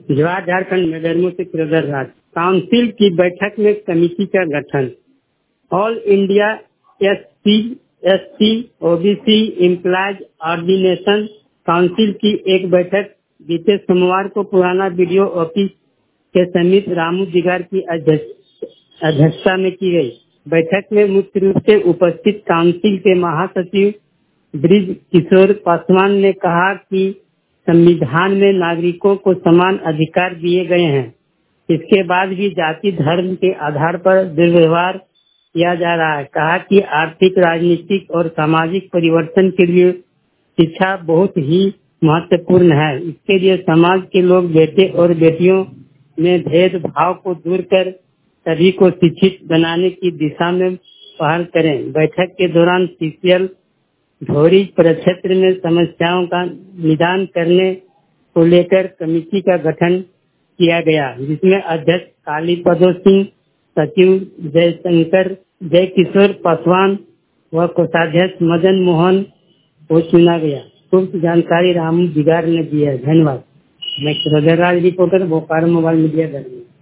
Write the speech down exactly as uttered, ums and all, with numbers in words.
जवाहर झारखंड मेडरमो से किरोधर राज। काउंसिल की बैठक में कमेटी का गठन। All India S C S T OBC employees coordination council की एक बैठक बीते सोमवार को पुराना बीडीओ ऑफिस के समीप रामू दिगार की अध्यक्षता में की गई। बैठक में मुख्य रूप से उपस्थित काउंसिल के महासचिव ब्रिज किशोर पासवान ने कहा कि संविधान में नागरिकों को समान अधिकार दिए गए हैं। इसके बाद भी जाति धर्म के आधार पर दुर्व्यवहार किया जा रहा है। कहा कि आर्थिक, राजनीतिक और सामाजिक परिवर्तन के लिए शिक्षा बहुत ही महत्वपूर्ण है। इसके लिए समाज के लोग बेटे और बेटियों में भेदभाव को दूर कर सभी को शिक्षित बनाने की दिशा में पहल करें। बैठक के दौरान सीसीएल ढोरी प्रक्षेत्र में समस्याओं का निदान करने को लेकर कमेटी का गठन किया गया, जिसमें अध्यक्ष काली पदो सिंह, सचिव जयशंकर जयकिशोर पासवान व कोषाध्यक्ष मदन मोहन को चुना गया। पूर्ण जानकारी रामू दिगार ने दी है। धन्यवाद। मैं Kirodhar Raj, reporter, Bokaro mobile media.